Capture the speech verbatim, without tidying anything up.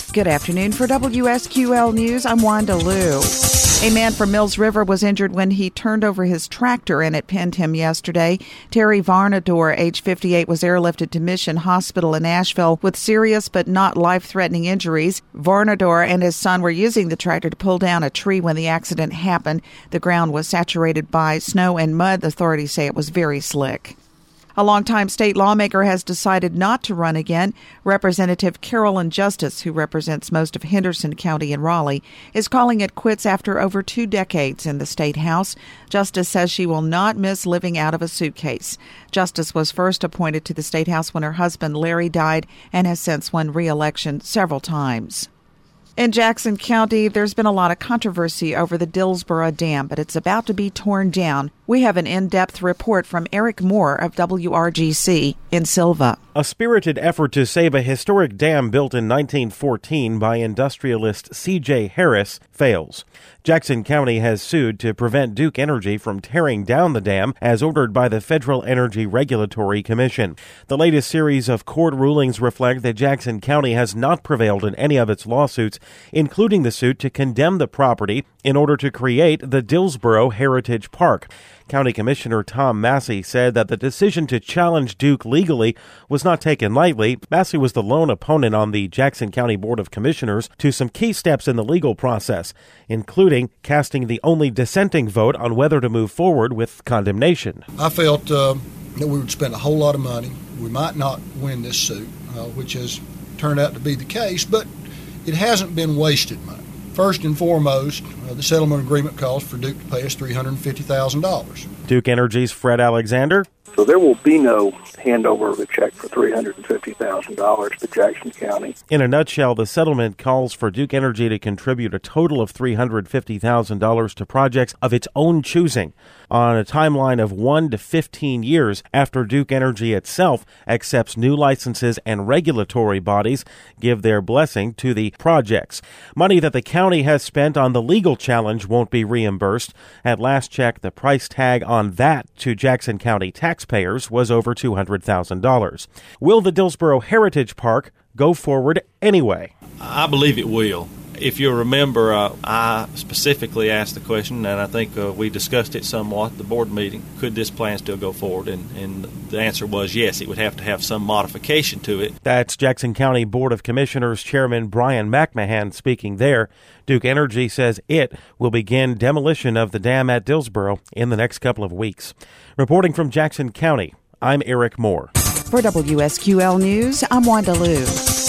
Good afternoon. For W S Q L News, I'm Wanda Liu. A man from Mills River was injured when he turned over his tractor and it pinned him yesterday. Terry Varnador, age fifty-eight, was airlifted to Mission Hospital in Asheville with serious but not life-threatening injuries. Varnador and his son were using the tractor to pull down a tree when the accident happened. The ground was saturated by snow and mud. The authorities say it was very slick. A longtime state lawmaker has decided not to run again. Representative Carolyn Justice, who represents most of Henderson County in Raleigh, is calling it quits after over two decades in the state house. Justice says she will not miss living out of a suitcase. Justice was first appointed to the state house when her husband Larry died and has since won re-election several times. In Jackson County, there's been a lot of controversy over the Dillsboro Dam, but it's about to be torn down. We have an in-depth report from Eric Moore of W R G C in Silva. A spirited effort to save a historic dam built in nineteen fourteen by industrialist C J Harris fails. Jackson County has sued to prevent Duke Energy from tearing down the dam as ordered by the Federal Energy Regulatory Commission. The latest series of court rulings reflect that Jackson County has not prevailed in any of its lawsuits, including the suit to condemn the property in order to create the Dillsboro Heritage Park. County Commissioner Tom Massey said that the decision to challenge Duke legally was not taken lightly. Massey was the lone opponent on the Jackson County Board of Commissioners to some key steps in the legal process, including casting the only dissenting vote on whether to move forward with condemnation. I felt uh, that we would spend a whole lot of money. We might not win this suit, uh, which has turned out to be the case, but it hasn't been wasted money. First and foremost, uh, the settlement agreement calls for Duke to pay us three hundred fifty thousand dollars. Duke Energy's Fred Alexander. So there will be no handover of a check for three hundred fifty thousand dollars to Jackson County. In a nutshell, the settlement calls for Duke Energy to contribute a total of three hundred fifty thousand dollars to projects of its own choosing on a timeline of one to fifteen years after Duke Energy itself accepts new licenses and regulatory bodies give their blessing to the projects. Money that the county has spent on the legal challenge won't be reimbursed. At last check, the price tag on that to Jackson County taxpayers was over two hundred thousand dollars. Will the Dillsboro Heritage Park go forward anyway? I believe it will. If you'll remember, uh, I specifically asked the question, and I think uh, we discussed it somewhat at the board meeting, could this plan still go forward? And, and the answer was yes, it would have to have some modification to it. That's Jackson County Board of Commissioners Chairman Brian McMahon speaking there. Duke Energy says it will begin demolition of the dam at Dillsboro in the next couple of weeks. Reporting from Jackson County, I'm Eric Moore. For W S Q L News, I'm Wanda Liu.